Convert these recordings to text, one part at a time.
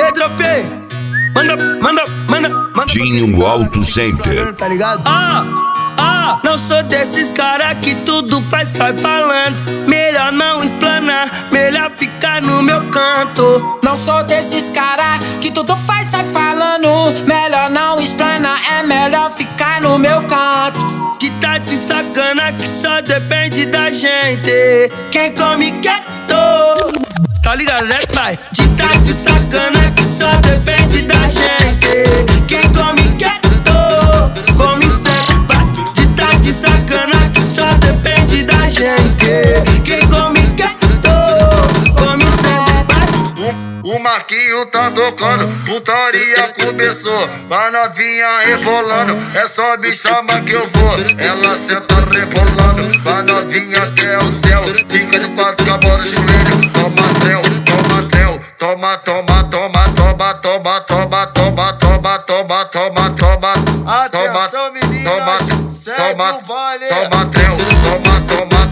aí, tropei. Manda. Dinho Auto Center. Tá ligado? Não sou desses cara que tudo faz, sai falando. Melhor não explanar, melhor ficar no meu canto. Não sou desses cara que tudo faz, sai falando. Melhor não explanar, é melhor ficar no meu canto. De tá de sacana que só depende da gente. Quem come quieto, tá ligado, né, pai? De tá de sacana que só depende da gente. Quem come quieto, come sempre, vai. De tá de sacana que só depende da gente. Quem come quieto, come sempre, vai. O Marquinho tá tocando, putaria começou. Vai novinha rebolando, é só me chamar que eu vou. Ela senta rebolando, vai novinha até o céu. Fica de quatro com a bola no joelho. Toma trel, toma trel. Toma. Atenção, meninas, segue o baile. Toma trel, toma.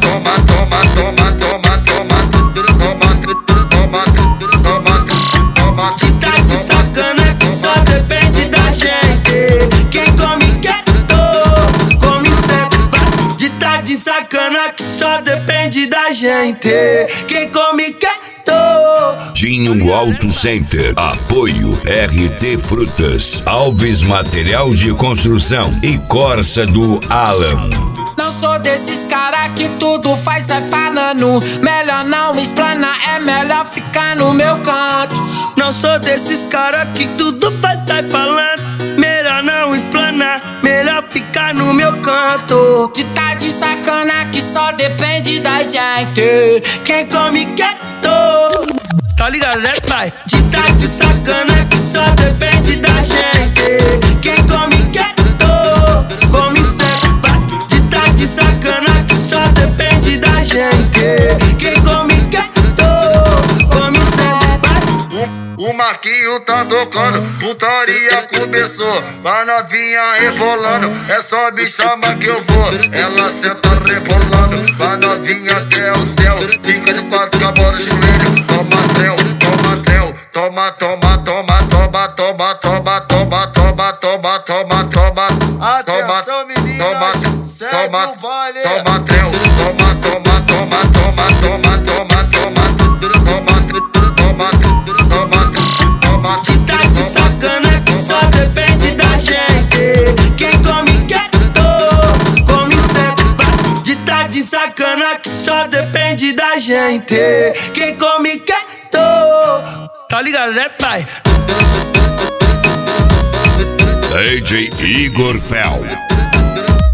De tá de sacana que só depende da gente. Quem come quieto, come sempre, vai. De tá de sacana que só depende da gente. Quem come quieto. Dinho Auto Center. Apoio RT Frutas, Alves Material de Construção e Corsa do Alan. Não sou desses cara que tudo faz, sai falando. Melhor não explanar, é melhor ficar no meu canto. Não sou desses cara que tudo faz, sai falando. Melhor não explanar, melhor ficar no meu canto. De tá de sacana que só depende da gente. Quem come quieto, tá ligado, né, pai? De tá de sacana que só depende da gente. Quem come quieto, come sempre, vai. De tá de sacana que só depende da gente. Quem come quieto, come sempre, vai. O Marquinho tá tocando, putaria começou. Vai novinha rebolando, é só me chamar que eu vou. Ela senta rebolando, vai novinha até o céu. Fica de quatro com a bola no joelho. Toma trel. Atenção, meninas, segue o baile. Toma trel, toma. De tá de sacana que só depende da gente. Quem come quieto, come sempre, vai. De tá de sacana que só depende da gente. Quem come quieto, tá ligado, né, pai? DJ Igor Fel.